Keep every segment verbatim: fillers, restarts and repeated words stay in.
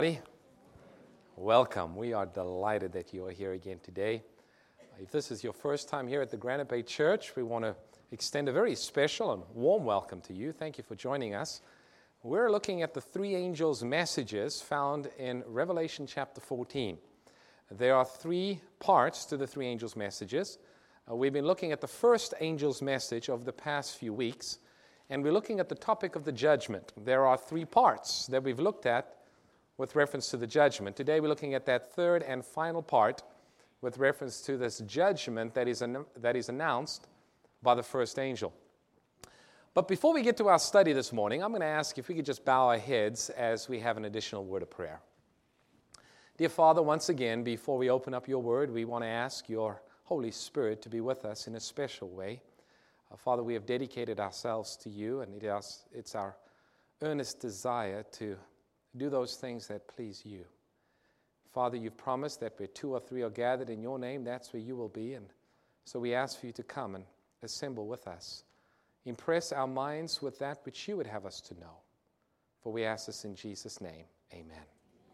Welcome. We are delighted that you are here again today. If this is your first time here at the Granite Bay Church, we want to extend a very special and warm welcome to you. Thank you for joining us. We're looking at the three angels' messages found in Revelation chapter fourteen. There are three parts to the three angels' messages. Uh, we've been looking at the first angel's message over the past few weeks, and we're looking at the topic of the judgment. There are three parts that we've looked at with reference to the judgment. Today we're looking at that third and final part with reference to this judgment that is, an, that is announced by the first angel. But before we get to our study this morning, I'm going to ask if we could just bow our heads as we have an additional word of prayer. Dear Father, once again, before we open up your word, we want to ask your Holy Spirit to be with us in a special way. Uh, Father, we have dedicated ourselves to you, and it is, it's our earnest desire to do those things that please you. Father, you've promised that where two or three are gathered in your name, that's where you will be. And so we ask for you to come and assemble with us. Impress our minds with that which you would have us to know. For we ask this in Jesus' name. Amen.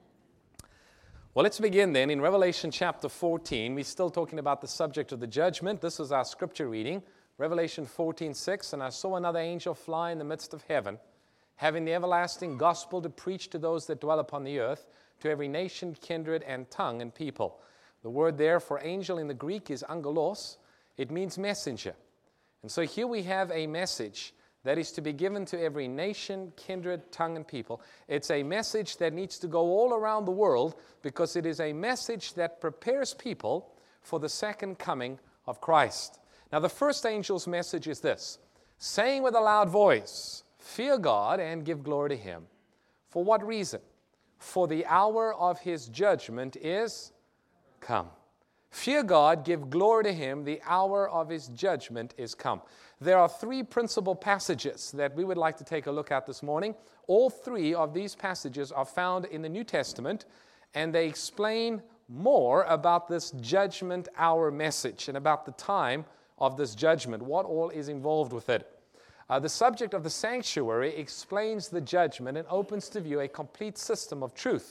Well, let's begin then in Revelation chapter fourteen. We're still talking about the subject of the judgment. This is our scripture reading, Revelation fourteen six. And I saw another angel fly in the midst of heaven, having the everlasting gospel to preach to those that dwell upon the earth, to every nation, kindred, and tongue, and people. The word there for angel in the Greek is angelos. It means messenger. And so here we have a message that is to be given to every nation, kindred, tongue, and people. It's a message that needs to go all around the world because it is a message that prepares people for the second coming of Christ. Now, the first angel's message is this: saying with a loud voice, fear God and give glory to him. For what reason? For the hour of his judgment is come. Fear God, give glory to him, the hour of his judgment is come. There are three principal passages that we would like to take a look at this morning. All three of these passages are found in the New Testament, and they explain more about this judgment hour message and about the time of this judgment, what all is involved with it. Uh, the subject of the sanctuary explains the judgment and opens to view a complete system of truth.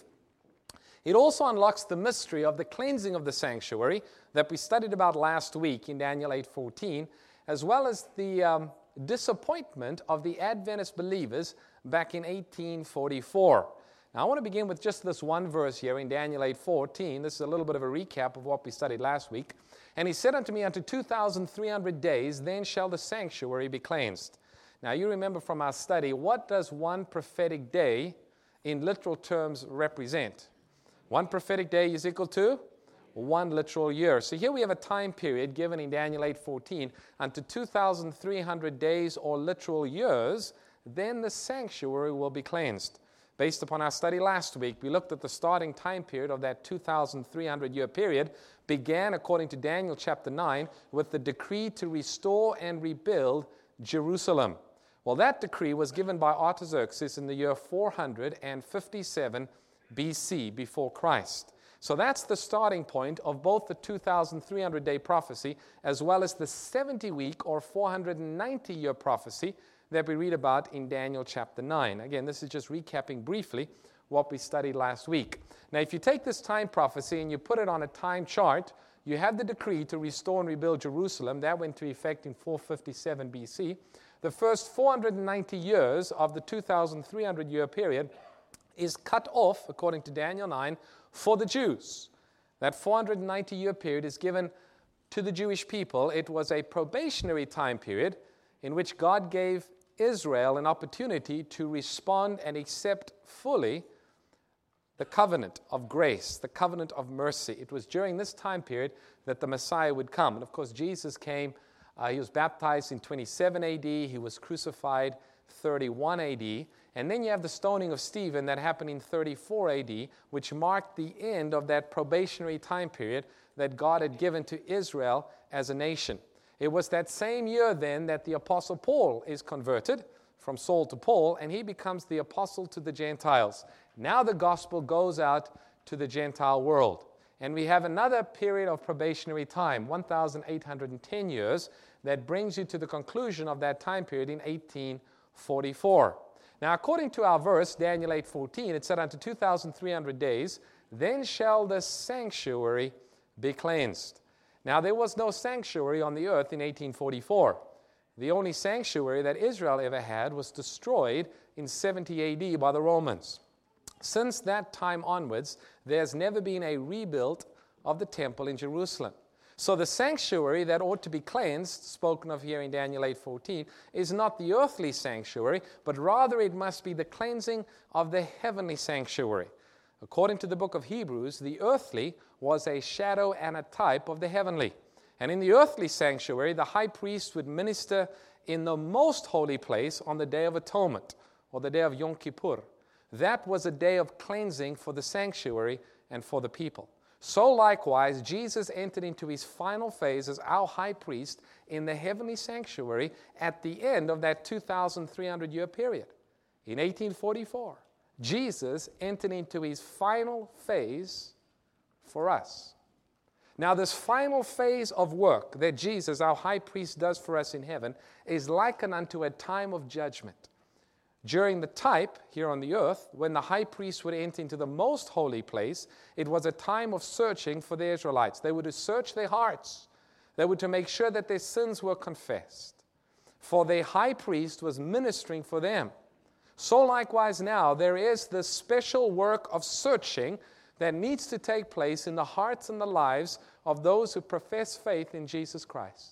It also unlocks the mystery of the cleansing of the sanctuary that we studied about last week in Daniel eight fourteen, as well as the um, disappointment of the Adventist believers back in eighteen forty-four. Now, I want to begin with just this one verse here in Daniel eight fourteen. This is a little bit of a recap of what we studied last week. And he said unto me, unto two thousand three hundred days, then shall the sanctuary be cleansed. Now, you remember from our study, what does one prophetic day in literal terms represent? One prophetic day is equal to one literal year. So here we have a time period given in Daniel eight fourteen unto two thousand three hundred days or literal years, then the sanctuary will be cleansed. Based upon our study last week, we looked at the starting time period of that two thousand three hundred year period, began according to Daniel chapter nine with the decree to restore and rebuild Jerusalem. Well, that decree was given by Artaxerxes in the year four hundred fifty-seven B C, before Christ. So that's the starting point of both the two thousand three hundred day prophecy as well as the seventy week or four hundred ninety year prophecy that we read about in Daniel chapter nine. Again, this is just recapping briefly what we studied last week. Now, if you take this time prophecy and you put it on a time chart, you have the decree to restore and rebuild Jerusalem. That went into effect in four fifty-seven B C. The first four hundred ninety years of the two thousand three hundred year period is cut off, according to Daniel nine, for the Jews. That four hundred ninety year period is given to the Jewish people. It was a probationary time period in which God gave Israel an opportunity to respond and accept fully the covenant of grace, the covenant of mercy. It was during this time period that the Messiah would come. And of course, Jesus came. Uh, he was baptized in twenty-seven A D. He was crucified thirty-one A D. And then you have the stoning of Stephen that happened in thirty-four A D, which marked the end of that probationary time period that God had given to Israel as a nation. It was that same year then that the Apostle Paul is converted from Saul to Paul, and he becomes the apostle to the Gentiles. Now the gospel goes out to the Gentile world. And we have another period of probationary time, one thousand eight hundred ten years, that brings you to the conclusion of that time period in eighteen forty-four. Now, according to our verse, Daniel eight fourteen, it said, unto two thousand three hundred days, then shall the sanctuary be cleansed. Now, there was no sanctuary on the earth in eighteen forty-four. The only sanctuary that Israel ever had was destroyed in seventy A D by the Romans. Since that time onwards, there's never been a rebuild of the temple in Jerusalem. So the sanctuary that ought to be cleansed, spoken of here in Daniel eight fourteen, is not the earthly sanctuary, but rather it must be the cleansing of the heavenly sanctuary. According to the book of Hebrews, the earthly was a shadow and a type of the heavenly. And in the earthly sanctuary, the high priest would minister in the most holy place on the Day of Atonement, or the day of Yom Kippur. That was a day of cleansing for the sanctuary and for the people. So likewise, Jesus entered into his final phase as our high priest in the heavenly sanctuary at the end of that two thousand three hundred year period. In eighteen forty-four, Jesus entered into his final phase for us. Now, this final phase of work that Jesus, our high priest, does for us in heaven is likened unto a time of judgment. During the type here on the earth, when the high priest would enter into the most holy place, it was a time of searching for the Israelites. They were to search their hearts. They were to make sure that their sins were confessed. For their high priest was ministering for them. So likewise now, there is this special work of searching that needs to take place in the hearts and the lives of those who profess faith in Jesus Christ.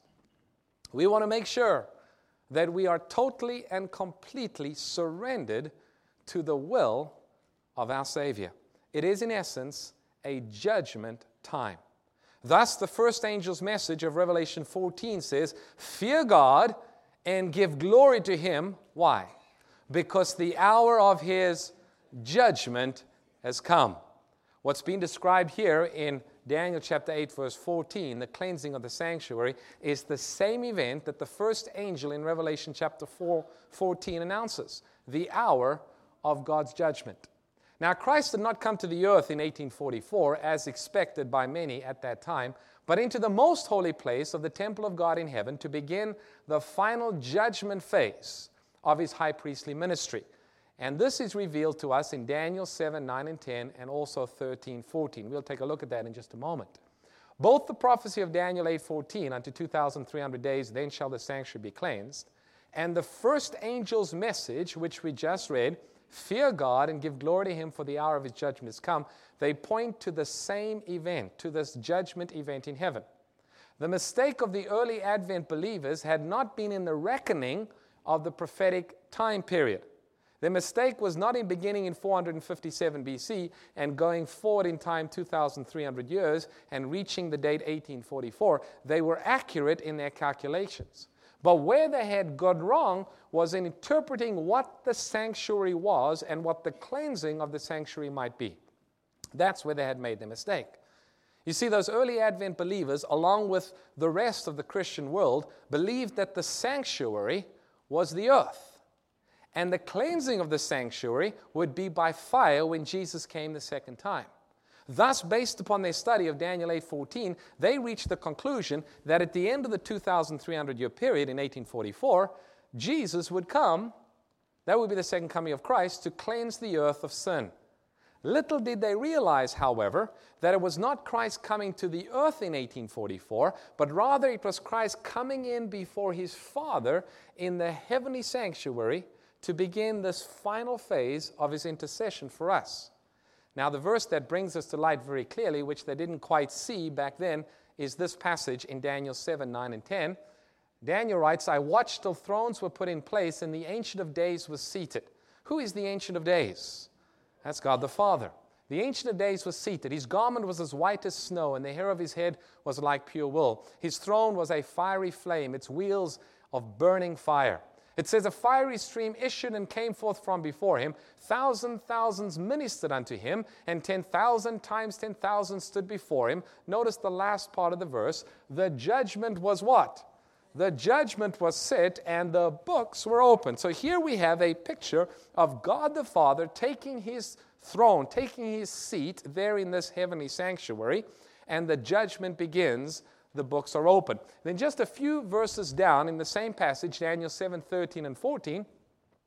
We want to make sure that we are totally and completely surrendered to the will of our Savior. It is, in essence, a judgment time. Thus, the first angel's message of Revelation fourteen says, fear God and give glory to Him. Why? Because the hour of His judgment has come. What's being described here in Daniel chapter eight, verse fourteen, the cleansing of the sanctuary, is the same event that the first angel in Revelation chapter four, fourteen announces, the hour of God's judgment. Now, Christ did not come to the earth in eighteen forty-four, as expected by many at that time, but into the most holy place of the temple of God in heaven to begin the final judgment phase of His high priestly ministry. And this is revealed to us in Daniel seven, nine, and ten, and also thirteen, fourteen. We'll take a look at that in just a moment. Both the prophecy of Daniel eight fourteen, unto two thousand three hundred days, then shall the sanctuary be cleansed, and the first angel's message, which we just read, fear God and give glory to Him, for the hour of His judgment is come, they point to the same event, to this judgment event in heaven. The mistake of the early Advent believers had not been in the reckoning of the prophetic time period. The mistake was not in beginning in four hundred fifty-seven B C and going forward in time two thousand three hundred years and reaching the date eighteen forty-four. They were accurate in their calculations. But where they had gone wrong was in interpreting what the sanctuary was and what the cleansing of the sanctuary might be. That's where they had made the mistake. You see, those early Advent believers, along with the rest of the Christian world, believed that the sanctuary was the earth. And the cleansing of the sanctuary would be by fire when Jesus came the second time. Thus, based upon their study of Daniel eight fourteen, they reached the conclusion that at the end of the two thousand three hundred year period in eighteen forty-four, Jesus would come, that would be the second coming of Christ, to cleanse the earth of sin. Little did they realize, however, that it was not Christ coming to the earth in eighteen forty-four, but rather it was Christ coming in before His Father in the heavenly sanctuary to begin this final phase of His intercession for us. Now, the verse that brings us to light very clearly, which they didn't quite see back then, is this passage in Daniel seven, nine, and ten. Daniel writes, I watched till thrones were put in place, and the Ancient of Days was seated. Who is the Ancient of Days? That's God the Father. The Ancient of Days was seated. His garment was as white as snow, and the hair of His head was like pure wool. His throne was a fiery flame, its wheels of burning fire. It says, a fiery stream issued and came forth from before Him. Thousand thousands ministered unto Him, and ten thousand times ten thousand stood before Him. Notice the last part of the verse. The judgment was what? The judgment was set, and the books were opened. So here we have a picture of God the Father taking His throne, taking His seat there in this heavenly sanctuary, and the judgment begins. The books are open. Then just a few verses down in the same passage, Daniel seven, thirteen, and fourteen,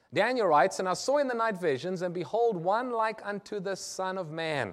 Daniel writes, "And I saw in the night visions, and behold, one like unto the Son of Man."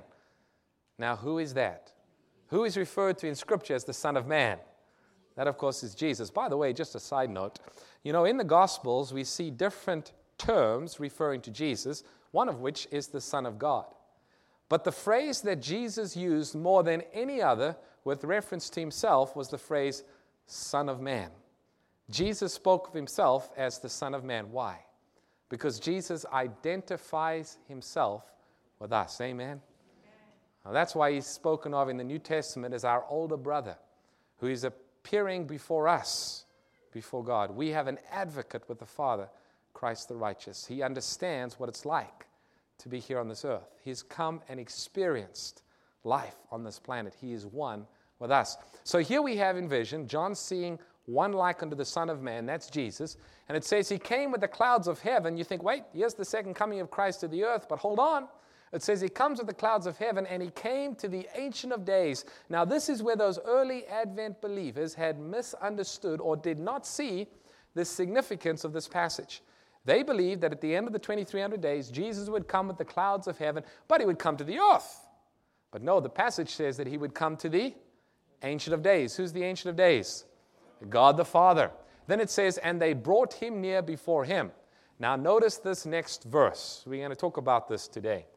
Now, who is that? Who is referred to in Scripture as the Son of Man? That, of course, is Jesus. By the way, just a side note, you know, in the Gospels, we see different terms referring to Jesus, one of which is the Son of God. But the phrase that Jesus used more than any other with reference to himself was the phrase, Son of Man. Jesus spoke of himself as the Son of Man. Why? Because Jesus identifies himself with us. Amen? Now, that's why he's spoken of in the New Testament as our older brother, who is appearing before us, before God. We have an advocate with the Father, Christ the righteous. He understands what it's like to be here on this earth. He's come and experienced life on this planet. He is one with us. So here we have in vision, John seeing one like unto the Son of Man. That's Jesus. And it says he came with the clouds of heaven. You think, wait, here's the second coming of Christ to the earth. But hold on. It says he comes with the clouds of heaven, and he came to the Ancient of Days. Now this is where those early Advent believers had misunderstood or did not see the significance of this passage. They believed that at the end of the twenty-three hundred days, Jesus would come with the clouds of heaven, but he would come to the earth. But no, the passage says that he would come to the Ancient of Days. Who's the Ancient of Days? God the Father. Then it says, and they brought him near before him. Now notice this next verse. We're going to talk about this today.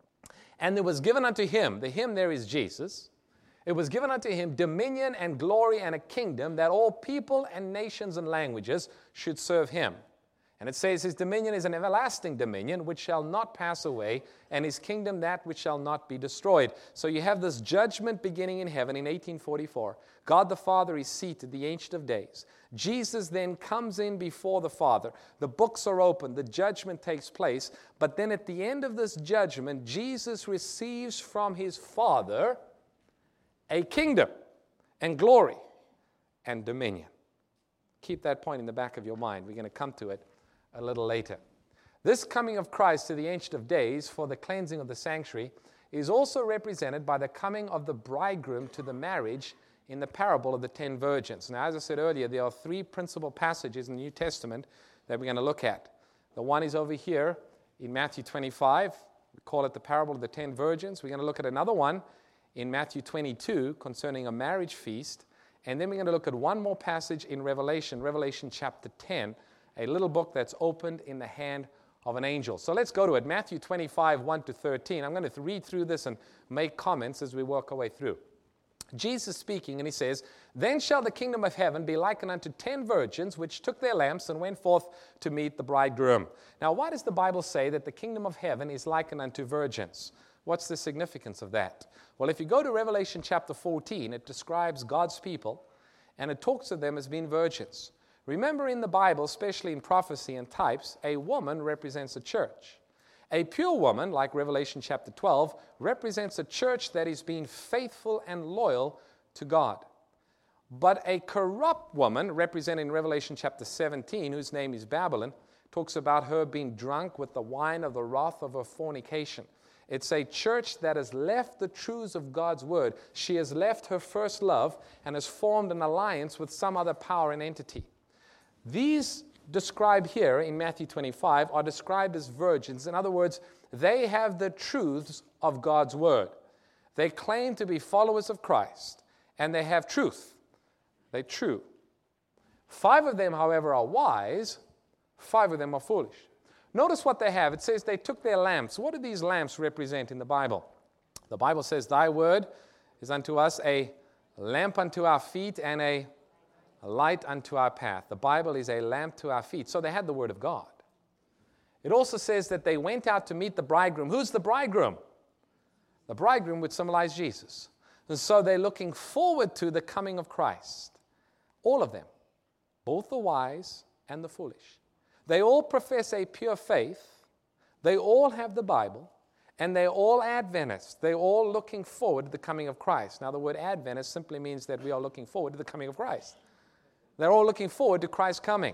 And there was given unto him, the him there is Jesus, it was given unto him dominion and glory and a kingdom, that all people and nations and languages should serve him. And it says his dominion is an everlasting dominion which shall not pass away, and his kingdom that which shall not be destroyed. So you have this judgment beginning in heaven in eighteen forty-four. God the Father is seated, the Ancient of Days. Jesus then comes in before the Father. The books are opened. The judgment takes place. But then at the end of this judgment, Jesus receives from his Father a kingdom and glory and dominion. Keep that point in the back of your mind. We're going to come to it a little later. This coming of Christ to the Ancient of Days for the cleansing of the sanctuary is also represented by the coming of the bridegroom to the marriage in the parable of the ten virgins. Now, as I said earlier, there are three principal passages in the New Testament that we're going to look at. The one is over here in Matthew twenty-five. We call it the parable of the ten virgins. We're going to look at another one in Matthew twenty-two concerning a marriage feast. And then we're going to look at one more passage in Revelation, Revelation chapter ten, a little book that's opened in the hand of an angel. So let's go to it. Matthew twenty-five, one to thirteen. I'm going to read through this and make comments as we work our way through. Jesus speaking, and he says, Then shall the kingdom of heaven be likened unto ten virgins, which took their lamps and went forth to meet the bridegroom. Now, why does the Bible say that the kingdom of heaven is likened unto virgins? What's the significance of that? Well, if you go to Revelation chapter fourteen, it describes God's people, and it talks of them as being virgins. Remember, in the Bible, especially in prophecy and types, a woman represents a church. A pure woman, like Revelation chapter twelve, represents a church that is being faithful and loyal to God. But a corrupt woman, represented in Revelation chapter seventeen, whose name is Babylon, talks about her being drunk with the wine of the wrath of her fornication. It's a church that has left the truths of God's word. She has left her first love and has formed an alliance with some other power and entity. These described here in Matthew twenty-five are described as virgins. In other words, they have the truths of God's word. They claim to be followers of Christ, and they have truth. They're true. Five of them, however, are wise. Five of them are foolish. Notice what they have. It says they took their lamps. What do these lamps represent in the Bible? The Bible says, Thy word is unto us a lamp unto our feet and a A light unto our path. The Bible is a lamp to our feet. So they had the Word of God. It also says that they went out to meet the bridegroom. Who's the bridegroom? The bridegroom would symbolize Jesus. And so they're looking forward to the coming of Christ. All of them, both the wise and the foolish. They all profess a pure faith. They all have the Bible. And they're all Adventists. They're all looking forward to the coming of Christ. Now, the word Adventist simply means that we are looking forward to the coming of Christ. They're all looking forward to Christ's coming.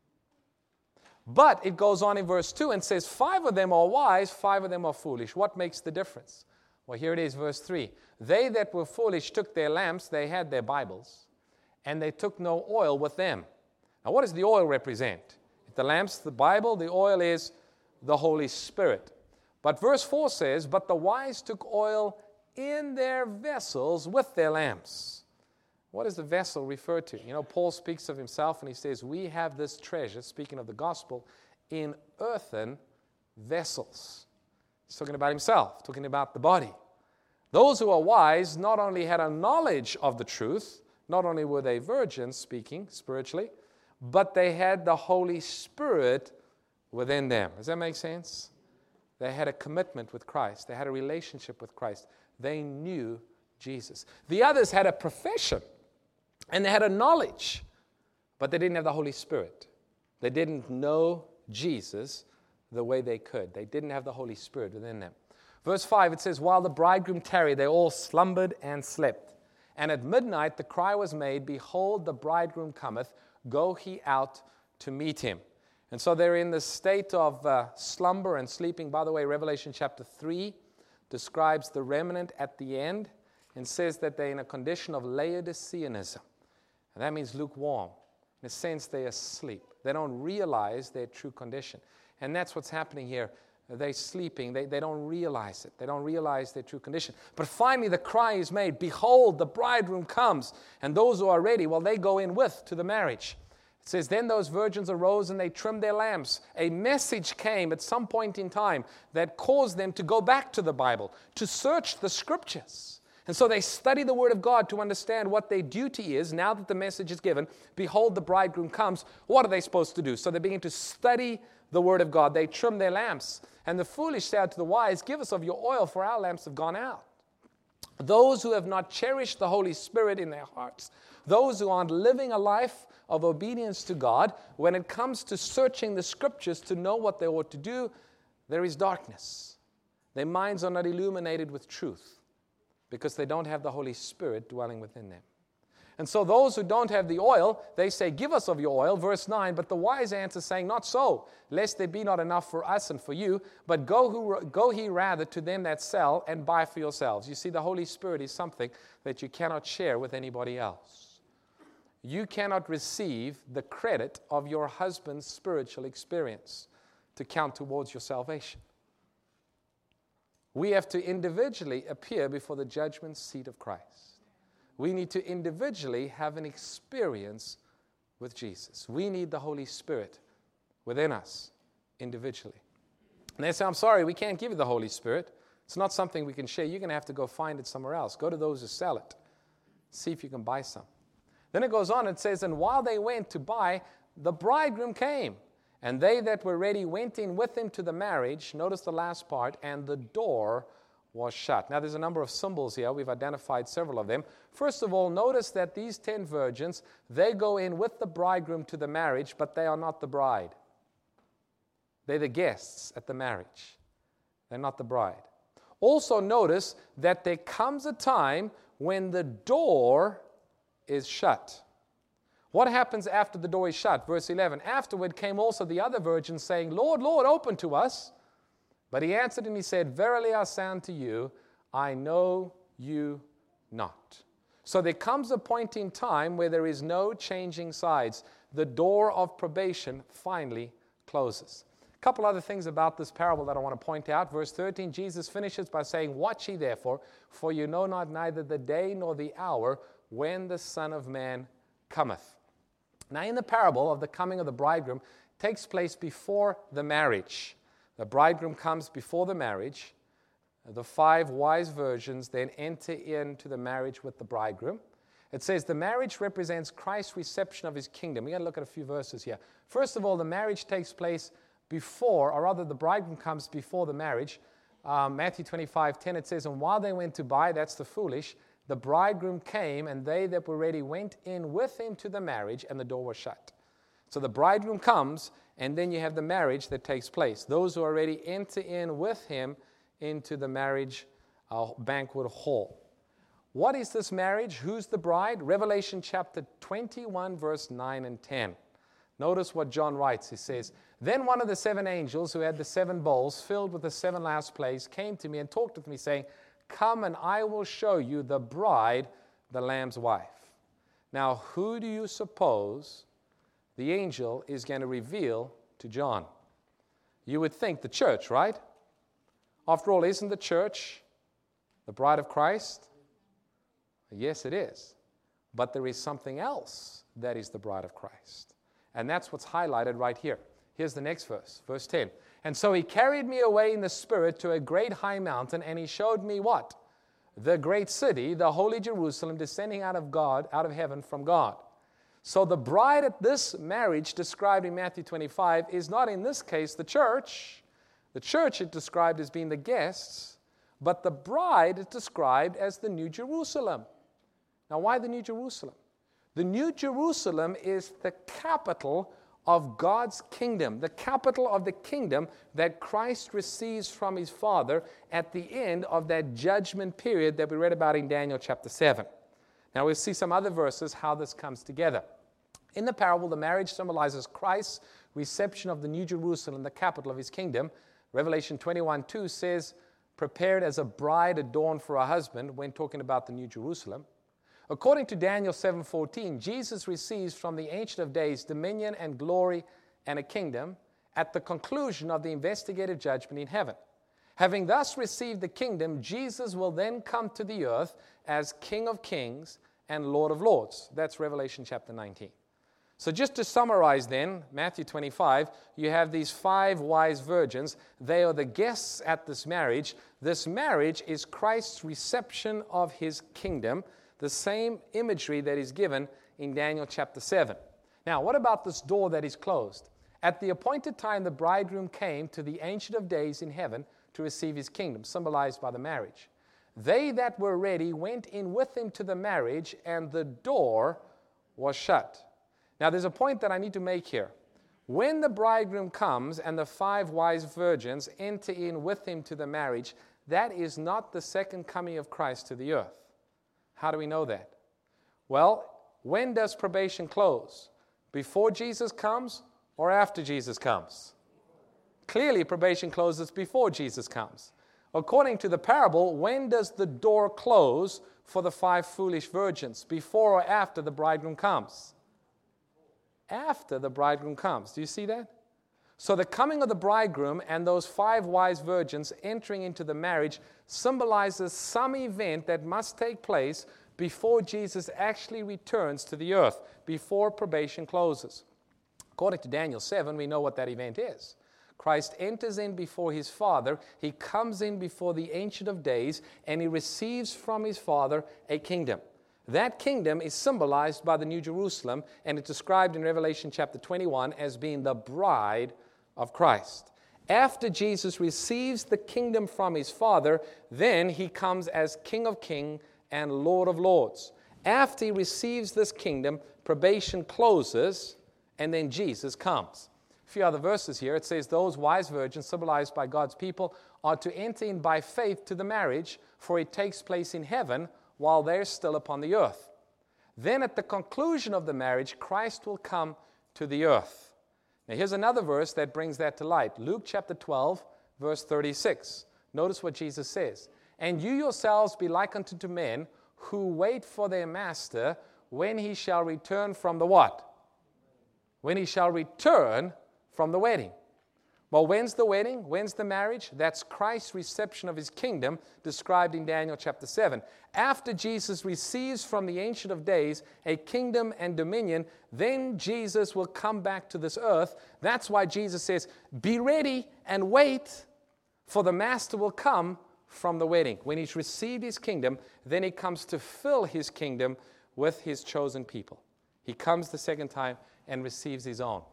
But it goes on in verse two and says, Five of them are wise, five of them are foolish. What makes the difference? Well, here it is, verse three. They that were foolish took their lamps, they had their Bibles, and they took no oil with them. Now, what does the oil represent? It The lamps, the Bible, the oil is the Holy Spirit. But verse four says, but the wise took oil in their vessels with their lamps. What does the vessel refer to? You know, Paul speaks of himself and he says, we have this treasure, speaking of the gospel, in earthen vessels. He's talking about himself, talking about the body. Those who are wise not only had a knowledge of the truth, not only were they virgins, speaking spiritually, but they had the Holy Spirit within them. Does that make sense? They had a commitment with Christ. They had a relationship with Christ. They knew Jesus. The others had a profession, and they had a knowledge, but they didn't have the Holy Spirit. They didn't know Jesus the way they could. They didn't have the Holy Spirit within them. Verse five, it says, while the bridegroom tarried, they all slumbered and slept. And at midnight the cry was made, behold, the bridegroom cometh, go he out to meet him. And so they're in the state of uh, slumber and sleeping. By the way, Revelation chapter three describes the remnant at the end and says that they're in a condition of Laodiceanism. And that means lukewarm. In a sense, they're asleep. They don't realize their true condition. And that's what's happening here. They're sleeping. They, they don't realize it. They don't realize their true condition. But finally, the cry is made, behold, the bridegroom comes. And those who are ready, well, they go in with to the marriage. It says, then those virgins arose and they trimmed their lamps. A message came at some point in time that caused them to go back to the Bible, to search the Scriptures. And so they study the Word of God to understand what their duty is. Now that the message is given, behold, the bridegroom comes. What are they supposed to do? So they begin to study the Word of God. They trim their lamps. And the foolish said to the wise, give us of your oil, for our lamps have gone out. Those who have not cherished the Holy Spirit in their hearts, those who aren't living a life of obedience to God, when it comes to searching the Scriptures to know what they ought to do, there is darkness. Their minds are not illuminated with truth because they don't have the Holy Spirit dwelling within them. And so those who don't have the oil, they say, give us of your oil. Verse nine, but the wise answer saying, not so, lest there be not enough for us and for you, but go, who, go he rather to them that sell and buy for yourselves. You see, the Holy Spirit is something that you cannot share with anybody else. You cannot receive the credit of your husband's spiritual experience to count towards your salvation. We have to individually appear before the judgment seat of Christ. We need to individually have an experience with Jesus. We need the Holy Spirit within us individually. And they say, I'm sorry, we can't give you the Holy Spirit. It's not something we can share. You're going to have to go find it somewhere else. Go to those who sell it. See if you can buy some. Then it goes on, it says, and while they went to buy, the bridegroom came. And they that were ready went in with him to the marriage. Notice the last part, and the door was shut. Now, there's a number of symbols here. We've identified several of them. First of all, notice that these ten virgins, they go in with the bridegroom to the marriage, but they are not the bride. They're the guests at the marriage. They're not the bride. Also, notice that there comes a time when the door is shut. What happens after the door is shut? Verse eleven, afterward came also the other virgins, saying, Lord, Lord, open to us. But he answered and he said, verily I say unto you, I know you not. So there comes a point in time where there is no changing sides. The door of probation finally closes. A couple other things about this parable that I want to point out. Verse thirteen, Jesus finishes by saying, watch ye therefore, for you know not neither the day nor the hour when the Son of Man cometh. Now in the parable of the coming of the bridegroom takes place before the marriage. The bridegroom comes before the marriage. The five wise virgins then enter into the marriage with the bridegroom. It says the marriage represents Christ's reception of his kingdom. We're going to look at a few verses here. First of all, the marriage takes place before, or rather the bridegroom comes before the marriage. Um, Matthew twenty-five ten, it says, and while they went to buy, that's the foolish, the bridegroom came, and they that were ready went in with him to the marriage, and the door was shut. So the bridegroom comes, and then you have the marriage that takes place. Those who are ready enter in with him into the marriage uh, banquet hall. What is this marriage? Who's the bride? Revelation chapter twenty-one, verse nine and ten. Notice what John writes. He says, then one of the seven angels who had the seven bowls filled with the seven last plagues came to me and talked with me, saying, come and I will show you the bride, the Lamb's wife. Now, who do you suppose the angel is going to reveal to John. You would think the church, right? After all, isn't the church the bride of Christ? Yes, it is. But there is something else that is the bride of Christ. And that's what's highlighted right here. Here's the next verse, verse ten. And so he carried me away in the Spirit to a great high mountain, and he showed me what? The great city, the holy Jerusalem, descending out of God, out of heaven from God. So the bride at this marriage described in Matthew twenty-five is not in this case the church. The church is described as being the guests, but the bride is described as the New Jerusalem. Now, why the New Jerusalem? The New Jerusalem is the capital of God's kingdom, the capital of the kingdom that Christ receives from his Father at the end of that judgment period that we read about in Daniel chapter seven. Now, we'll see some other verses how this comes together. In the parable, the marriage symbolizes Christ's reception of the New Jerusalem, the capital of his kingdom. Revelation twenty-one two says, prepared as a bride adorned for her husband, when talking about the New Jerusalem. According to Daniel seven fourteen, Jesus receives from the Ancient of Days dominion and glory and a kingdom at the conclusion of the investigative judgment in heaven. Having thus received the kingdom, Jesus will then come to the earth as King of Kings and Lord of Lords. That's Revelation chapter nineteen. So just to summarize then, Matthew twenty-five, you have these five wise virgins. They are the guests at this marriage. This marriage is Christ's reception of his kingdom, the same imagery that is given in Daniel chapter seven. Now, what about this door that is closed? At the appointed time, the bridegroom came to the Ancient of Days in heaven to receive his kingdom, symbolized by the marriage. They that were ready went in with him to the marriage, and the door was shut. Now, there's a point that I need to make here. When the bridegroom comes and the five wise virgins enter in with him to the marriage, that is not the second coming of Christ to the earth. How do we know that? Well, when does probation close? Before Jesus comes or after Jesus comes? Clearly, probation closes before Jesus comes. According to the parable, when does the door close for the five foolish virgins? Before or after the bridegroom comes? After the bridegroom comes. Do you see that? So the coming of the bridegroom and those five wise virgins entering into the marriage symbolizes some event that must take place before Jesus actually returns to the earth, before probation closes. According to Daniel seven, we know what that event is. Christ enters in before his Father. He comes in before the Ancient of Days, and he receives from his Father a kingdom. That kingdom is symbolized by the New Jerusalem, and it's described in Revelation chapter twenty-one as being the bride of Christ. After Jesus receives the kingdom from his Father, then he comes as King of Kings and Lord of Lords. After he receives this kingdom, probation closes, and then Jesus comes. A few other verses here. It says, those wise virgins, symbolized by God's people, are to enter in by faith to the marriage, for it takes place in heaven while they're still upon the earth. Then at the conclusion of the marriage, Christ will come to the earth. Now here's another verse that brings that to light. Luke chapter twelve, verse thirty-six. Notice what Jesus says. And you yourselves be like unto to men who wait for their master when he shall return from the what? When he shall return from the wedding. Well, when's the wedding? When's the marriage? That's Christ's reception of his kingdom, described in Daniel chapter seven. After Jesus receives from the Ancient of Days a kingdom and dominion, then Jesus will come back to this earth. That's why Jesus says, be ready and wait, for the master will come from the wedding. When he's received his kingdom, then he comes to fill his kingdom with his chosen people. He comes the second time and receives his own.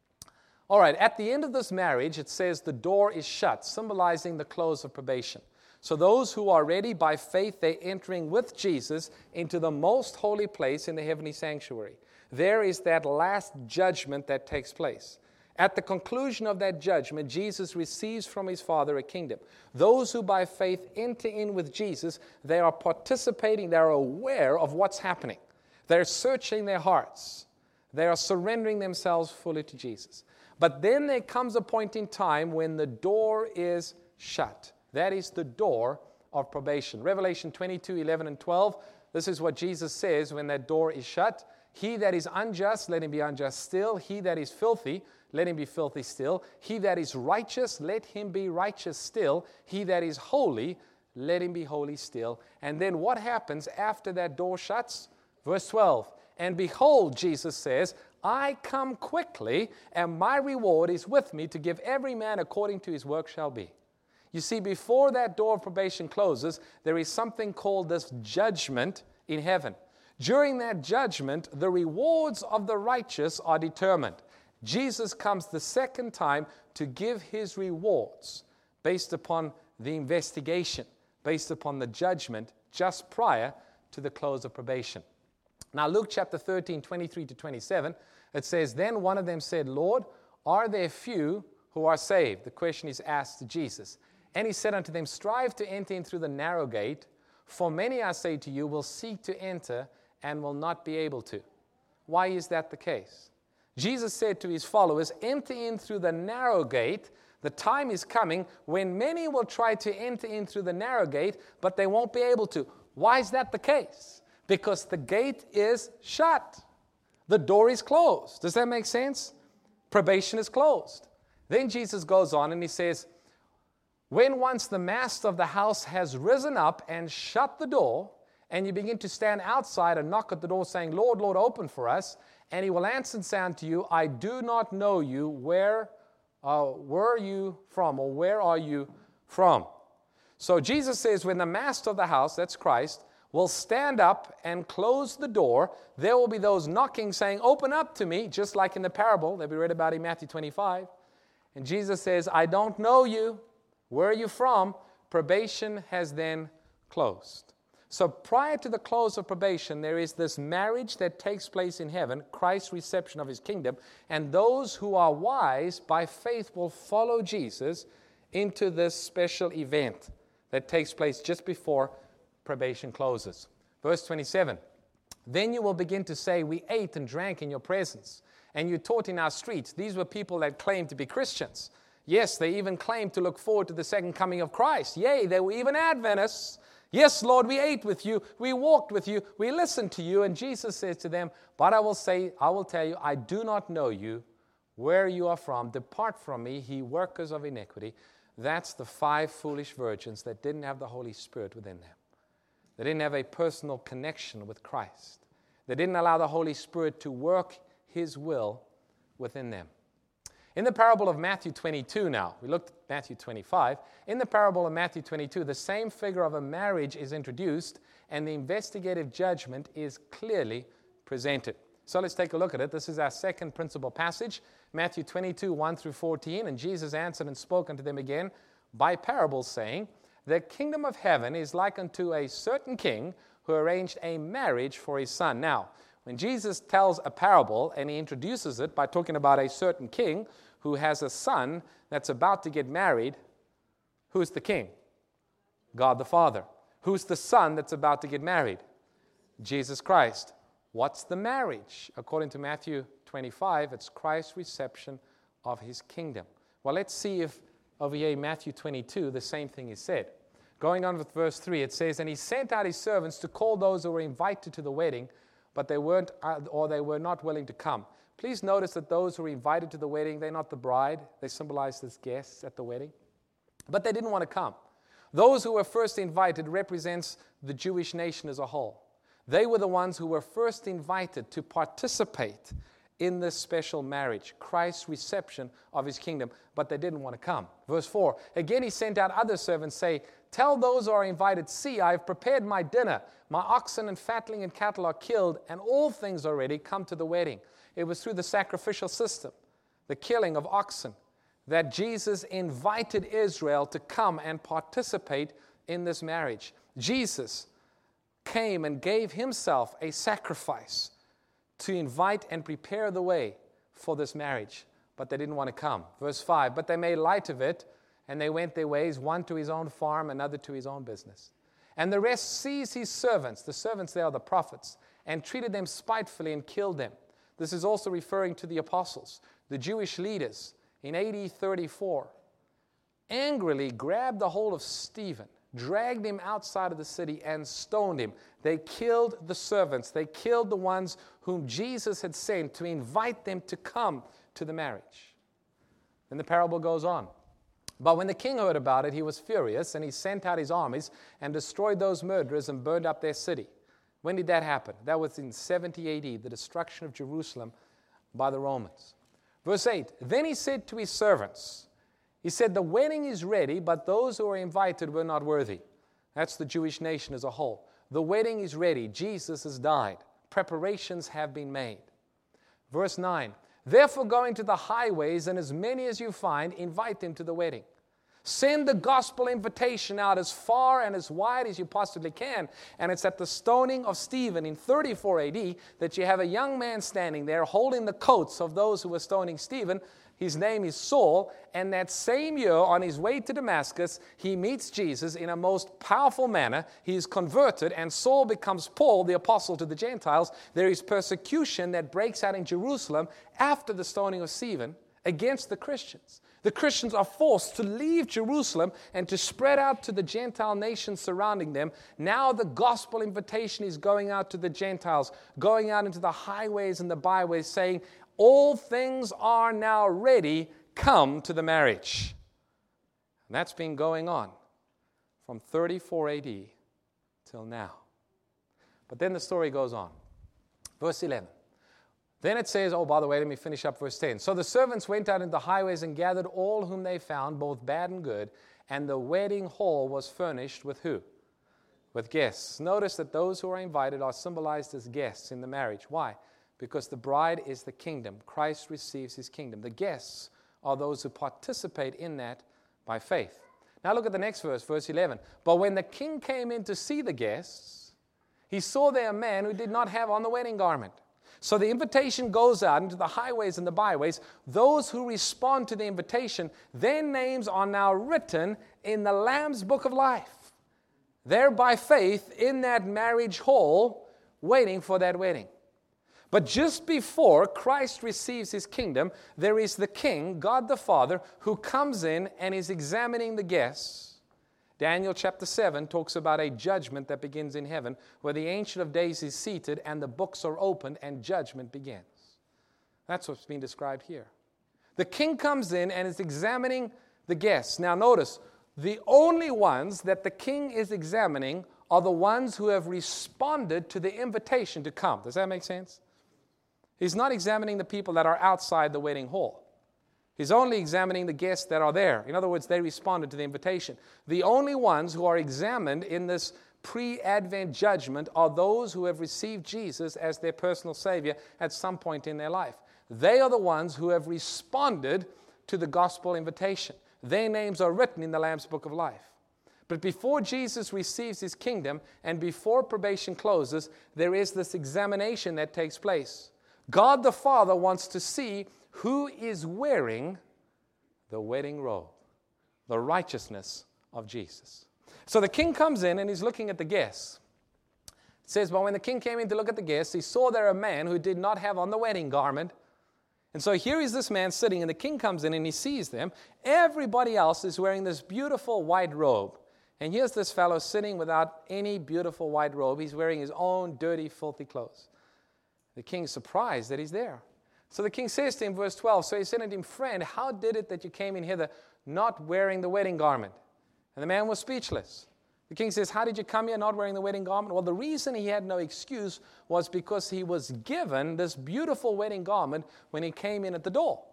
All right, at the end of this marriage, it says the door is shut, symbolizing the close of probation. So those who are ready by faith, they're entering with Jesus into the most holy place in the heavenly sanctuary. There is that last judgment that takes place. At the conclusion of that judgment, Jesus receives from his Father a kingdom. Those who by faith enter in with Jesus, they are participating, they are aware of what's happening. They're searching their hearts. They are surrendering themselves fully to Jesus. But then there comes a point in time when the door is shut. That is the door of probation. Revelation twenty-two, eleven and twelve, this is what Jesus says when that door is shut. He that is unjust, let him be unjust still. He that is filthy, let him be filthy still. He that is righteous, let him be righteous still. He that is holy, let him be holy still. And then what happens after that door shuts? Verse twelve, and behold, Jesus says, I come quickly, and my reward is with me to give every man according to his work shall be. You see, before that door of probation closes, there is something called this judgment in heaven. During that judgment, the rewards of the righteous are determined. Jesus comes the second time to give his rewards based upon the investigation, based upon the judgment just prior to the close of probation. Now, Luke chapter thirteen, twenty-three to twenty-seven, it says, then one of them said, Lord, are there few who are saved? The question is asked to Jesus. And he said unto them, strive to enter in through the narrow gate, for many, I say to you, will seek to enter and will not be able to. Why is that the case? Jesus said to his followers, enter in through the narrow gate. The time is coming when many will try to enter in through the narrow gate, but they won't be able to. Why is that the case? Because the gate is shut. The door is closed. Does that make sense? Probation is closed. Then Jesus goes on and he says, when once the master of the house has risen up and shut the door, and you begin to stand outside and knock at the door saying, Lord, Lord, open for us, and he will answer and say unto you, I do not know you. Where, uh, where are you from? Or where are you from? So Jesus says, when the master of the house, that's Christ, will stand up and close the door, there will be those knocking saying, open up to me, just like in the parable that we read about in Matthew twenty-five. And Jesus says, I don't know you. Where are you from? Probation has then closed. So prior to the close of probation, there is this marriage that takes place in heaven, Christ's reception of his kingdom, and those who are wise by faith will follow Jesus into this special event that takes place just before probation closes. Verse twenty-seven, then you will begin to say, we ate and drank in your presence, and you taught in our streets. These were people that claimed to be Christians. Yes, they even claimed to look forward to the second coming of Christ. Yea, they were even Adventists. Yes, Lord, we ate with you, we walked with you, we listened to you. And Jesus says to them, but I will say, I will tell you, I do not know you, where you are from. Depart from me, ye workers of iniquity. That's the five foolish virgins that didn't have the Holy Spirit within them. They didn't have a personal connection with Christ. They didn't allow the Holy Spirit to work his will within them. In the parable of Matthew twenty-two now, we looked at Matthew twenty-five. In the parable of Matthew twenty-two, the same figure of a marriage is introduced and the investigative judgment is clearly presented. So let's take a look at it. This is our second principal passage, Matthew twenty-two, one through fourteen. And Jesus answered and spoke unto them again by parables, saying, the kingdom of heaven is like unto a certain king who arranged a marriage for his son. Now, when Jesus tells a parable and he introduces it by talking about a certain king who has a son that's about to get married, who's the king? God the Father. Who's the son that's about to get married? Jesus Christ. What's the marriage? According to Matthew twenty-five, it's Christ's reception of his kingdom. Well, let's see if over here in Matthew twenty-two, the same thing is said. Going on with verse three, it says, and he sent out his servants to call those who were invited to the wedding, but they weren't, or they were not willing to come. Please notice that those who were invited to the wedding, they're not the bride. They symbolize as guests at the wedding. But they didn't want to come. Those who were first invited represents the Jewish nation as a whole. They were the ones who were first invited to participate in this special marriage, Christ's reception of his kingdom, but they didn't want to come. Verse four, again he sent out other servants, say, tell those who are invited, see, I have prepared my dinner. My oxen and fatling and cattle are killed, and all things are ready. Come to the wedding. It was through the sacrificial system, the killing of oxen, that Jesus invited Israel to come and participate in this marriage. Jesus came and gave himself a sacrifice to invite and prepare the way for this marriage, but they didn't want to come. Verse five, but they made light of it, and they went their ways, one to his own farm, another to his own business. And the rest seized his servants, the servants there are the prophets, and treated them spitefully and killed them. This is also referring to the apostles. The Jewish leaders in A D thirty-four angrily grabbed the hold of Stephen, dragged him outside of the city, and stoned him. They killed the servants. They killed the ones whom Jesus had sent to invite them to come to the marriage. Then the parable goes on. But when the king heard about it, he was furious, and he sent out his armies and destroyed those murderers and burned up their city. When did that happen? That was in seventy A D, the destruction of Jerusalem by the Romans. Verse eight, then he said to his servants, he said, the wedding is ready, but those who were invited were not worthy. That's the Jewish nation as a whole. The wedding is ready. Jesus has died. Preparations have been made. Verse nine, therefore go into the highways, and as many as you find, invite them to the wedding. Send the gospel invitation out as far and as wide as you possibly can. And it's at the stoning of Stephen in thirty-four A D that you have a young man standing there holding the coats of those who were stoning Stephen. His name is Saul, and that same year, on his way to Damascus, he meets Jesus in a most powerful manner. He is converted, and Saul becomes Paul, the apostle to the Gentiles. There is persecution that breaks out in Jerusalem after the stoning of Stephen against the Christians. The Christians are forced to leave Jerusalem and to spread out to the Gentile nations surrounding them. Now the gospel invitation is going out to the Gentiles, going out into the highways and the byways, saying, all things are now ready, come to the marriage. And that's been going on from thirty-four A D till now. But then the story goes on. Verse eleven. Then it says, oh, by the way, let me finish up verse ten. So the servants went out into the highways and gathered all whom they found, both bad and good, and the wedding hall was furnished with who? With guests. Notice that those who are invited are symbolized as guests in the marriage. Why? Because the bride is the kingdom. Christ receives his kingdom. The guests are those who participate in that by faith. Now look at the next verse, verse eleven. But when the king came in to see the guests, he saw there a man who did not have on the wedding garment. So the invitation goes out into the highways and the byways. Those who respond to the invitation, their names are now written in the Lamb's book of life. They're by faith in that marriage hall waiting for that wedding. But just before Christ receives his kingdom, there is the king, God the Father, who comes in and is examining the guests. Daniel chapter seven talks about a judgment that begins in heaven, where the Ancient of Days is seated and the books are opened and judgment begins. That's what's being described here. The king comes in and is examining the guests. Now notice, the only ones that the king is examining are the ones who have responded to the invitation to come. Does that make sense? He's not examining the people that are outside the wedding hall. He's only examining the guests that are there. In other words, they responded to the invitation. The only ones who are examined in this pre-Advent judgment are those who have received Jesus as their personal Savior at some point in their life. They are the ones who have responded to the gospel invitation. Their names are written in the Lamb's book of life. But before Jesus receives his kingdom and before probation closes, there is this examination that takes place. God the Father wants to see who is wearing the wedding robe, the righteousness of Jesus. So the king comes in and he's looking at the guests. It says, but when the king came in to look at the guests, he saw there a man who did not have on the wedding garment. And so here is this man sitting, and the king comes in and he sees them. Everybody else is wearing this beautiful white robe. And here's this fellow sitting without any beautiful white robe. He's wearing his own dirty, filthy clothes. The king's surprised that he's there. So the king says to him, verse twelve, so he said unto him, friend, how did it that you came in hither not wearing the wedding garment? And the man was speechless. The king says, how did you come here not wearing the wedding garment? Well, the reason he had no excuse was because he was given this beautiful wedding garment when he came in at the door.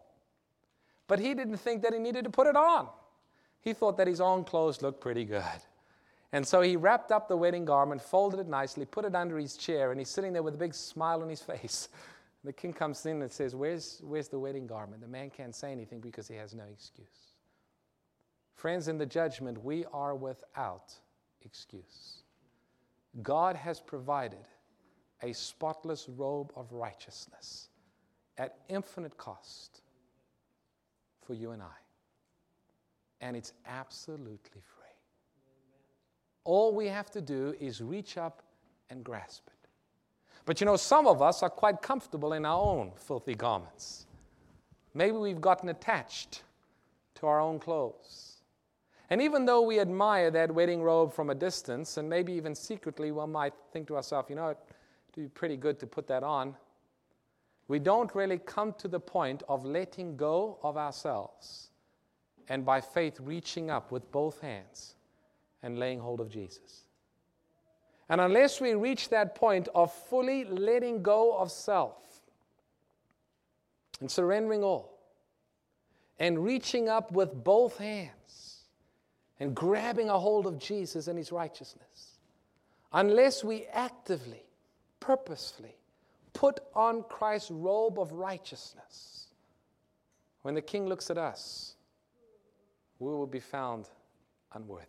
But he didn't think that he needed to put it on. He thought that his own clothes looked pretty good. And so he wrapped up the wedding garment, folded it nicely, put it under his chair, and he's sitting there with a big smile on his face. The king comes in and says, where's, where's the wedding garment? The man can't say anything because he has no excuse. Friends, in the judgment, we are without excuse. God has provided a spotless robe of righteousness at infinite cost for you and I. And it's absolutely free. All we have to do is reach up and grasp it. But you know, some of us are quite comfortable in our own filthy garments. Maybe we've gotten attached to our own clothes. And even though we admire that wedding robe from a distance, and maybe even secretly one might think to ourselves, you know, it'd be pretty good to put that on. we don't really come to the point of letting go of ourselves and by faith reaching up with both hands and laying hold of Jesus. And unless we reach that point of fully letting go of self and surrendering all and reaching up with both hands and grabbing a hold of Jesus and His righteousness, unless we actively, purposefully put on Christ's robe of righteousness, when the King looks at us, we will be found unworthy.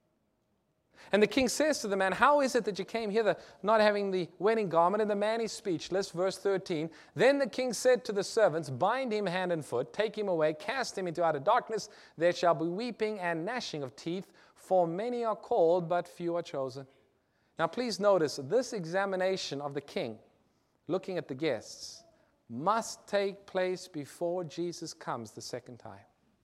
And the king says to the man, how is it that you came hither not having the wedding garment? And the man is speechless. Verse thirteen, then the king said to the servants, bind him hand and foot, take him away, cast him into outer darkness. There shall be weeping and gnashing of teeth, for many are called, but few are chosen. Now please notice, this examination of the king, looking at the guests, must take place before Jesus comes the second time.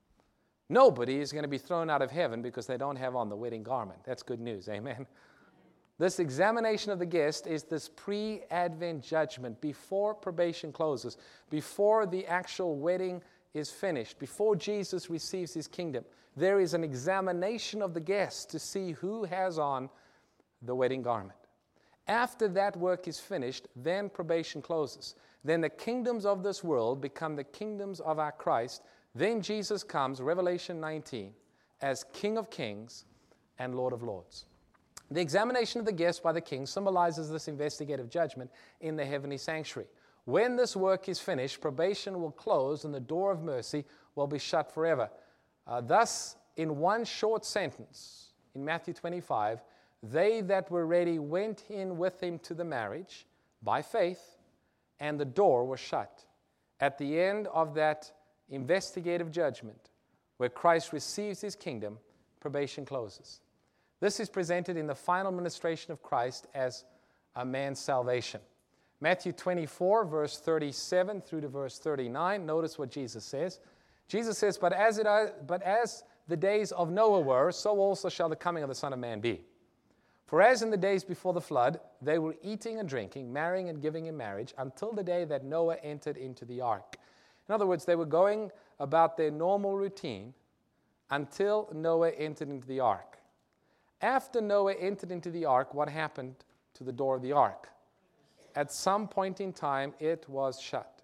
Nobody is going to be thrown out of heaven because they don't have on the wedding garment. That's good news, amen? This examination of the guest is this pre-Advent judgment before probation closes, before the actual wedding is finished, before Jesus receives His kingdom. There is an examination of the guest to see who has on the wedding garment. After that work is finished, then probation closes. Then the kingdoms of this world become the kingdoms of our Christ. Then Jesus comes, Revelation nineteen, as King of Kings and Lord of Lords. The examination of the guests by the king symbolizes this investigative judgment in the heavenly sanctuary. When this work is finished, probation will close and the door of mercy will be shut forever. Uh, thus, in one short sentence, in Matthew twenty-five, they that were ready went in with him to the marriage by faith, and the door was shut. At the end of that investigative judgment, where Christ receives His kingdom, probation closes. This is presented in the final ministration of Christ as a man's salvation. Matthew twenty-four, verse thirty-seven through to verse thirty-nine, notice what Jesus says. Jesus says, but as, it, but as the days of Noah were, so also shall the coming of the Son of Man be. For as in the days before the flood, they were eating and drinking, marrying and giving in marriage, until the day that Noah entered into the ark. In other words, they were going about their normal routine until Noah entered into the ark. After Noah entered into the ark, what happened to the door of the ark? At some point in time, it was shut.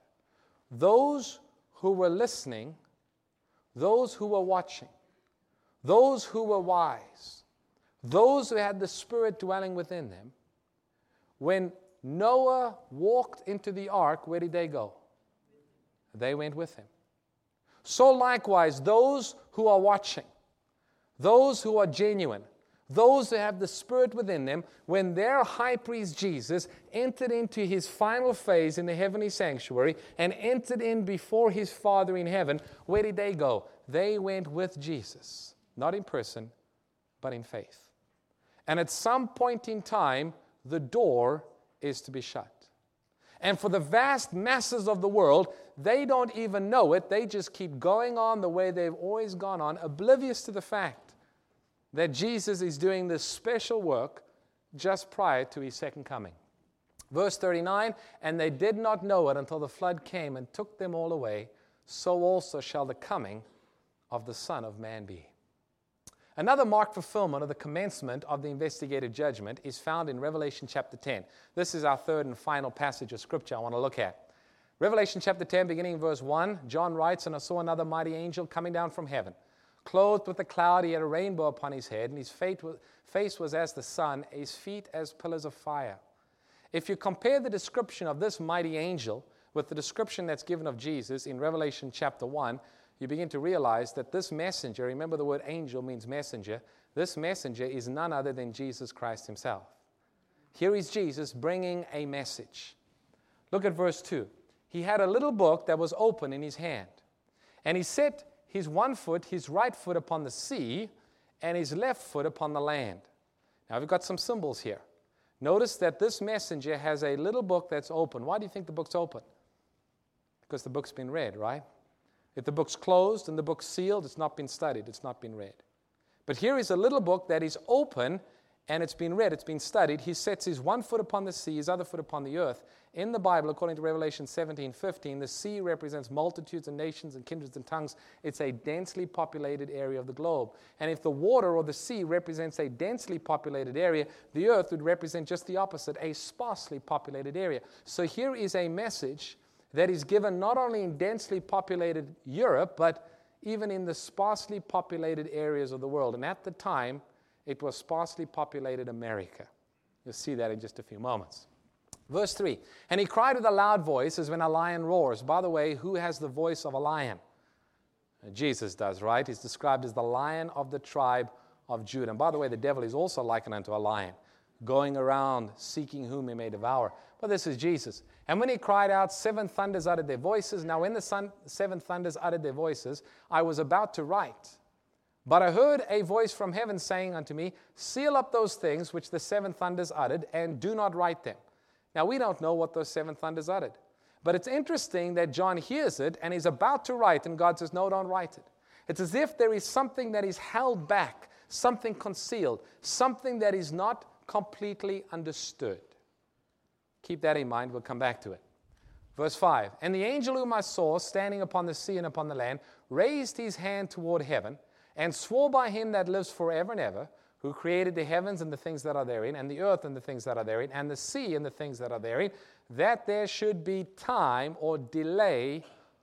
Those who were listening, those who were watching, those who were wise, those who had the Spirit dwelling within them, when Noah walked into the ark, where did they go? They went with him. So likewise, those who are watching, those who are genuine, those who have the Spirit within them, when their high priest Jesus entered into His final phase in the heavenly sanctuary and entered in before His Father in heaven, where did they go? They went with Jesus, not in person, but in faith. And at some point in time, the door is to be shut. And for the vast masses of the world, they don't even know it. They just keep going on the way they've always gone on, oblivious to the fact that Jesus is doing this special work just prior to His second coming. Verse thirty-nine, and they did not know it until the flood came and took them all away. So also shall the coming of the Son of Man be. Another marked fulfillment of the commencement of the investigative judgment is found in Revelation chapter ten. This is our third and final passage of Scripture I want to look at. Revelation chapter ten, beginning in verse one, John writes, and I saw another mighty angel coming down from heaven, clothed with a cloud. He had a rainbow upon his head, and his face was as the sun, his feet as pillars of fire. If you compare the description of this mighty angel with the description that's given of Jesus in Revelation chapter one, you begin to realize that this messenger, remember the word angel means messenger, this messenger is none other than Jesus Christ Himself. Here is Jesus bringing a message. Look at verse two. He had a little book that was open in his hand, and he set his one foot, his right foot upon the sea, and his left foot upon the land. Now we've got some symbols here. Notice that this messenger has a little book that's open. Why do you think the book's open? Because the book's been read, right? If the book's closed and the book's sealed, it's not been studied, it's not been read. But here is a little book that is open, and it's been read, it's been studied. He sets his one foot upon the sea, his other foot upon the earth. In the Bible, according to Revelation seventeen fifteen, the sea represents multitudes and nations and kindreds and tongues. It's a densely populated area of the globe. And if the water or the sea represents a densely populated area, the earth would represent just the opposite, a sparsely populated area. So here is a message that is given not only in densely populated Europe, but even in the sparsely populated areas of the world. And at the time, it was sparsely populated America. You'll see that in just a few moments. Verse three, and he cried with a loud voice as when a lion roars. By the way, who has the voice of a lion? Jesus does, right? He's described as the Lion of the tribe of Judah. And by the way, the devil is also likened unto a lion, going around seeking whom he may devour. But this is Jesus. And when he cried out, seven thunders uttered their voices. Now when the sun, seven thunders uttered their voices, I was about to write. But I heard a voice from heaven saying unto me, seal up those things which the seven thunders uttered, and do not write them. Now, we don't know what those seven thunders uttered. But it's interesting that John hears it, and he's about to write, and God says, no, don't write it. It's as if there is something that is held back, something concealed, something that is not completely understood. Keep that in mind. We'll come back to it. Verse five, and the angel whom I saw standing upon the sea and upon the land raised his hand toward heaven, and swore by him that lives forever and ever, who created the heavens and the things that are therein, and the earth and the things that are therein, and the sea and the things that are therein, that there should be time or delay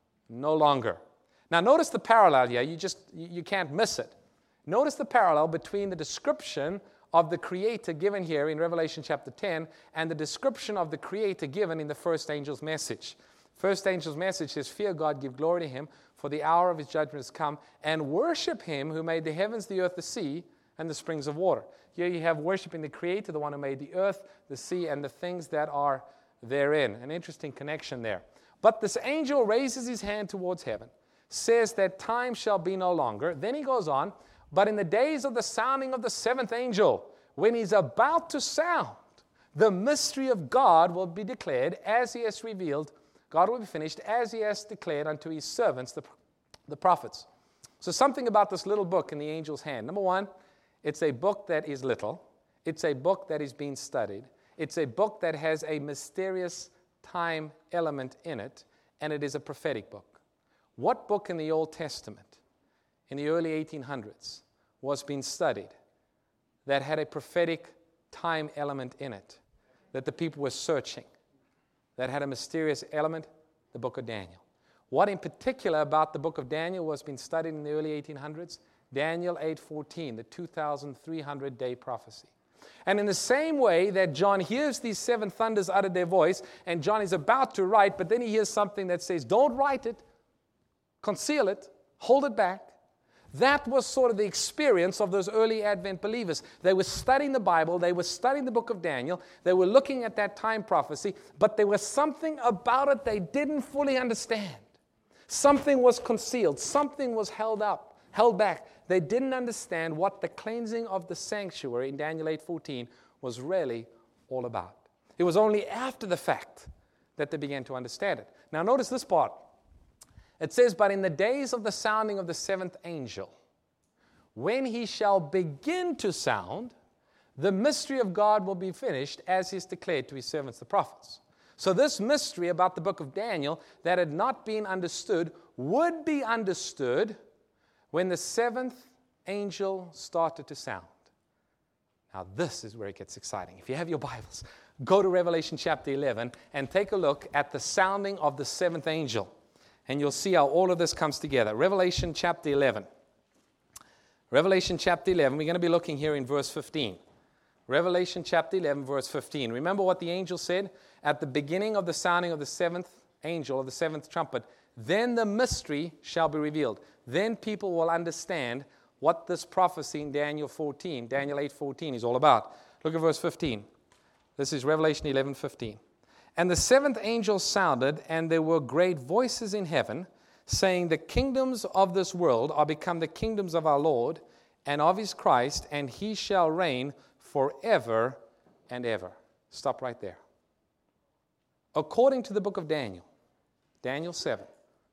no longer. Now notice the parallel here. You just, you can't miss it. Notice the parallel between the description of the Creator given here in Revelation chapter ten and the description of the Creator given in the first angel's message. First angel's message says, fear God, give glory to him, for the hour of his judgment has come, and worship him who made the heavens, the earth, the sea, and the springs of water. Here you have worshiping the Creator, the one who made the earth, the sea, and the things that are therein. An interesting connection there. But this angel raises his hand towards heaven, says that time shall be no longer. Then he goes on, but in the days of the sounding of the seventh angel, when he's about to sound, the mystery of God will be declared as he has revealed. God will be finished as he has declared unto his servants, the, the prophets. So something about this little book in the angel's hand. Number one, it's a book that is little. It's a book that is being studied. It's a book that has a mysterious time element in it, and it is a prophetic book. What book in the Old Testament in the early eighteen hundreds was being studied that had a prophetic time element in it, that the people were searching, that had a mysterious element? The book of Daniel. What in particular about the book of Daniel was being studied in the early eighteen hundreds? Daniel eight fourteen, the two thousand three hundred day prophecy. And in the same way that John hears these seven thunders utter their voice, and John is about to write, but then he hears something that says, don't write it, conceal it, hold it back. That was sort of the experience of those early Advent believers. They were studying the Bible, they were studying the book of Daniel, they were looking at that time prophecy, but there was something about it they didn't fully understand. Something was concealed, something was held up, held back. They didn't understand what the cleansing of the sanctuary in Daniel eight fourteen was really all about. It was only after the fact that they began to understand it. Now notice this part. It says, but in the days of the sounding of the seventh angel, when he shall begin to sound, the mystery of God will be finished as he is declared to his servants the prophets. So this mystery about the book of Daniel that had not been understood would be understood when the seventh angel started to sound. Now this is where it gets exciting. If you have your Bibles, go to Revelation chapter eleven and take a look at the sounding of the seventh angel. And you'll see how all of this comes together. Revelation chapter eleven. Revelation chapter eleven, we're going to be looking here in verse fifteen. Revelation chapter eleven, verse fifteen. Remember what the angel said at the beginning of the sounding of the seventh angel, of the seventh trumpet. Then the mystery shall be revealed. Then people will understand what this prophecy in Daniel fourteen, Daniel eight fourteen is all about. Look at verse fifteen. This is Revelation eleven fifteen. And the seventh angel sounded, and there were great voices in heaven, saying, the kingdoms of this world are become the kingdoms of our Lord and of his Christ, and he shall reign forever and ever. Stop right there. According to the book of Daniel, Daniel seven,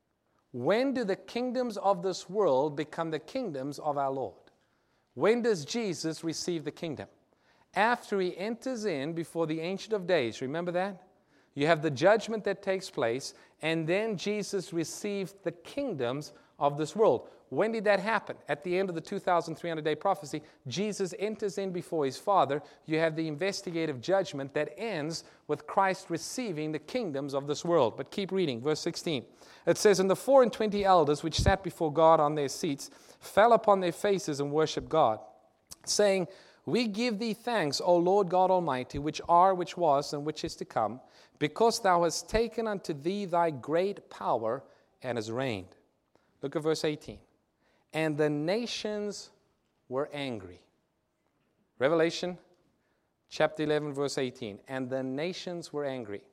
when do the kingdoms of this world become the kingdoms of our Lord? When does Jesus receive the kingdom? after he enters in before the Ancient of Days. Remember that? You have the judgment that takes place, and then Jesus received the kingdoms of this world. When did that happen? At the end of the two thousand three hundred day prophecy, Jesus enters in before his Father. You have the investigative judgment that ends with Christ receiving the kingdoms of this world. But keep reading, verse sixteen. It says, "And the four and twenty elders which sat before God on their seats fell upon their faces and worshipped God, saying, We give thee thanks, O Lord God Almighty, which are, which was, and which is to come, because thou hast taken unto thee thy great power and hast reigned." Look at verse eighteen. "And the nations were angry." Revelation chapter eleven, verse eighteen. "And the nations were angry."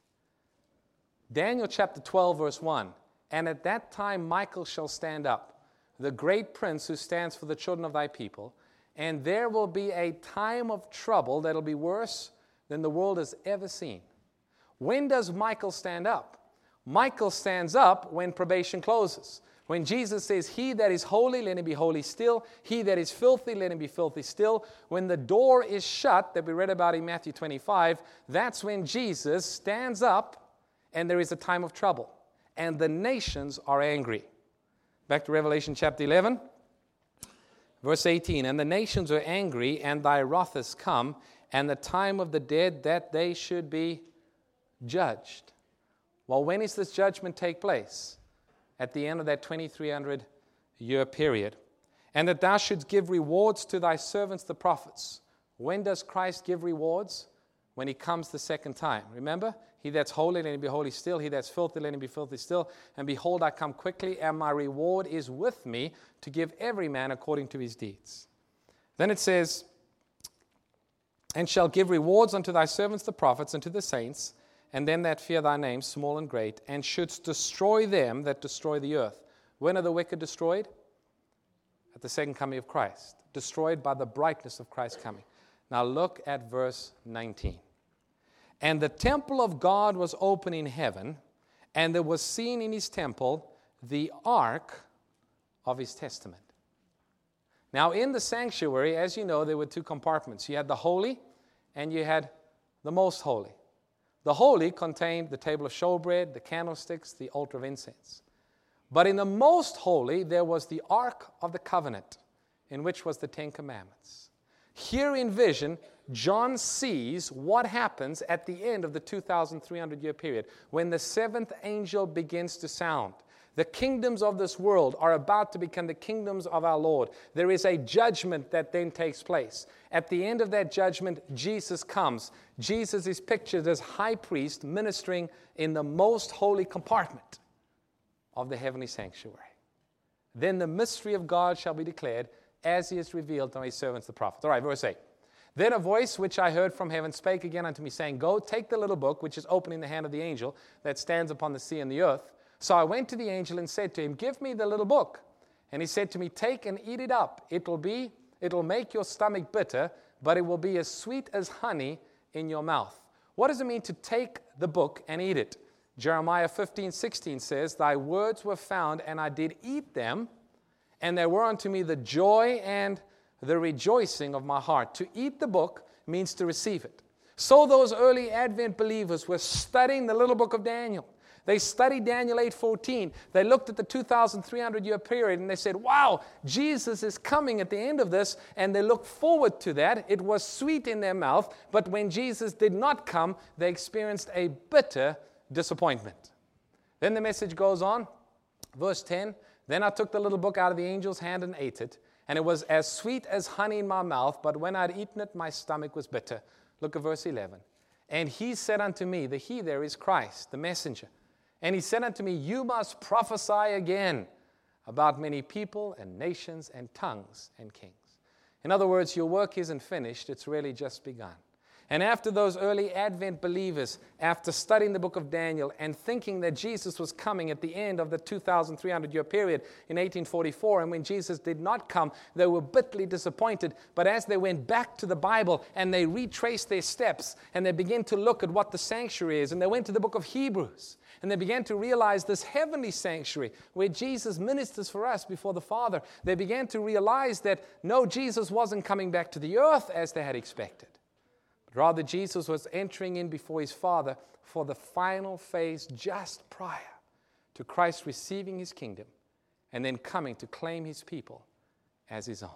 Daniel chapter twelve, verse one. "And at that time Michael shall stand up, the great prince who stands for the children of thy people, and there will be a time of trouble that will be worse than the world has ever seen." When does Michael stand up? Michael stands up when probation closes. When Jesus says, "He that is holy, let him be holy still. He that is filthy, let him be filthy still." When the door is shut, that we read about in Matthew twenty-five, that's when Jesus stands up and there is a time of trouble. And the nations are angry. Back to Revelation chapter eleven, verse eighteen. "And the nations are angry, and thy wrath is come, and the time of the dead that they should be judged." Well, when does this judgment take place? At the end of that twenty-three hundred year period. "And that thou shouldst give rewards to thy servants the prophets." When does Christ give rewards? When he comes the second time. Remember? "He that's holy, let him be holy still. He that's filthy, let him be filthy still. And behold, I come quickly, and my reward is with me to give every man according to his deeds." Then it says, "And shall give rewards unto thy servants the prophets and to the saints, and them that fear thy name, small and great, and shouldst destroy them that destroy the earth." When are the wicked destroyed? At the second coming of Christ. Destroyed by the brightness of Christ's coming. Now look at verse nineteen. "And the temple of God was open in heaven, and there was seen in his temple the ark of his testament." Now in the sanctuary, as you know, there were two compartments. You had the holy, and you had the most holy. The holy contained the table of showbread, the candlesticks, the altar of incense. But in the most holy, there was the Ark of the Covenant, in which was the Ten Commandments. Here in vision, John sees what happens at the end of the two thousand three hundred year period, when the seventh angel begins to sound. The kingdoms of this world are about to become the kingdoms of our Lord. There is a judgment that then takes place. At the end of that judgment, Jesus comes. Jesus is pictured as high priest ministering in the most holy compartment of the heavenly sanctuary. Then the mystery of God shall be declared, as he is revealed to his servants the prophets. All right, verse eight. "Then a voice which I heard from heaven spake again unto me, saying, Go, take the little book which is open in the hand of the angel that stands upon the sea and the earth. So I went to the angel and said to him, Give me the little book. And he said to me, Take and eat it up. It will be, it will make your stomach bitter, but it will be as sweet as honey in your mouth." What does it mean to take the book and eat it? Jeremiah fifteen sixteen says, "Thy words were found, and I did eat them, and they were unto me the joy and the rejoicing of my heart." To eat the book means to receive it. So those early Advent believers were studying the little book of Daniel. They studied Daniel eight fourteen. They looked at the two thousand three hundred year period and they said, wow, Jesus is coming at the end of this, and they looked forward to that. It was sweet in their mouth, but when Jesus did not come, they experienced a bitter disappointment. Then the message goes on, verse ten, "Then I took the little book out of the angel's hand and ate it, and it was as sweet as honey in my mouth, but when I had eaten it, my stomach was bitter." Look at verse eleven. "And he said unto me," the he there is Christ, the messenger, "and he said unto me, You must prophesy again about many people and nations and tongues and kings." In other words, your work isn't finished, it's really just begun. And after those early Advent believers, after studying the book of Daniel and thinking that Jesus was coming at the end of the two thousand three hundred year period in eighteen forty-four, and when Jesus did not come, they were bitterly disappointed. But as they went back to the Bible and they retraced their steps and they began to look at what the sanctuary is, and they went to the book of Hebrews, and they began to realize this heavenly sanctuary where Jesus ministers for us before the Father, they began to realize that no, Jesus wasn't coming back to the earth as they had expected. Rather, Jesus was entering in before his Father for the final phase just prior to Christ receiving his kingdom and then coming to claim his people as his own.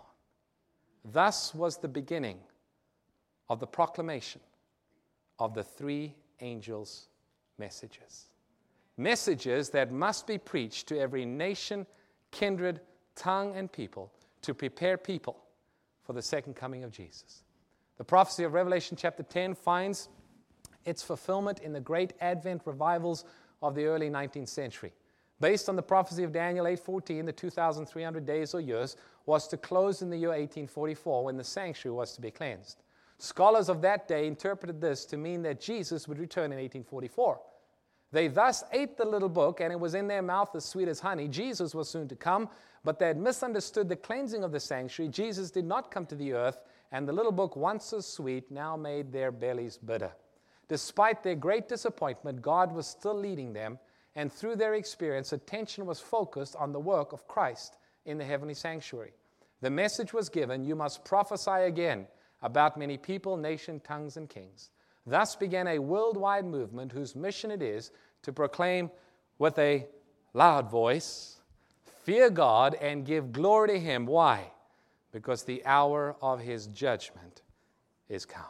Thus was the beginning of the proclamation of the three angels' messages. Messages that must be preached to every nation, kindred, tongue, and people to prepare people for the second coming of Jesus. The prophecy of Revelation chapter ten finds its fulfillment in the great Advent revivals of the early nineteenth century. Based on the prophecy of Daniel eight fourteen, the two thousand three hundred days or years was to close in the year eighteen forty-four when the sanctuary was to be cleansed. Scholars of that day interpreted this to mean that Jesus would return in eighteen forty-four. They thus ate the little book, and it was in their mouth as sweet as honey. Jesus was soon to come, but they had misunderstood the cleansing of the sanctuary. Jesus did not come to the earth, and the little book, once so sweet, now made their bellies bitter. Despite their great disappointment, God was still leading them, and through their experience, attention was focused on the work of Christ in the heavenly sanctuary. The message was given, you must prophesy again about many people, nation, tongues, and kings. Thus began a worldwide movement whose mission it is to proclaim with a loud voice, fear God and give glory to him. Why? Because the hour of his judgment is come.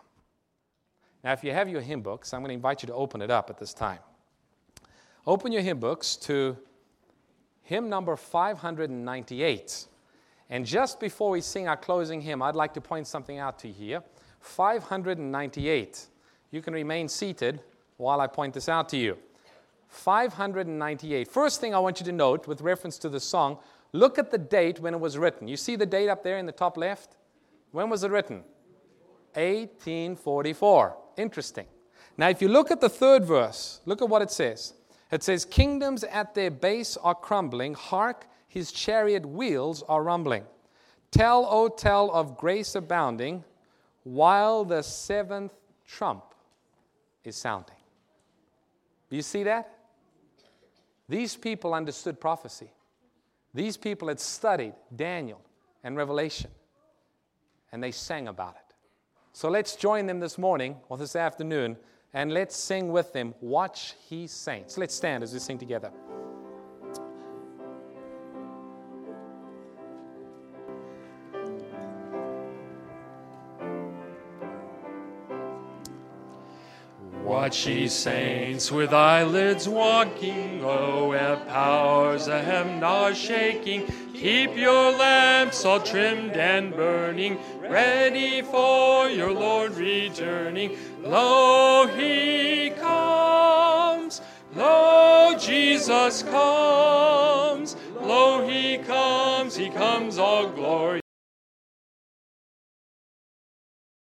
Now, if you have your hymn books, I'm going to invite you to open it up at this time. Open your hymn books to hymn number five hundred ninety-eight. And just before we sing our closing hymn, I'd like to point something out to you here. five hundred ninety-eight. You can remain seated while I point this out to you. five hundred ninety-eight. First thing I want you to note with reference to the song, look at the date when it was written. You see the date up there in the top left? When was it written? eighteen forty-four. Interesting. Now, if you look at the third verse, look at what it says. It says, kingdoms at their base are crumbling. Hark, his chariot wheels are rumbling. Tell, O tell of grace abounding, while the seventh trump is sounding. Do you see that? These people understood prophecy. These people had studied Daniel and Revelation, and they sang about it. So let's join them this morning or this afternoon, and let's sing with them, Watch Ye Saints. Let's stand as we sing together. Watch ye saints with eyelids walking, oh, where powers ahem are shaking. Keep your lamps all trimmed and burning, ready for your Lord returning. Lo, he comes, lo, Jesus comes.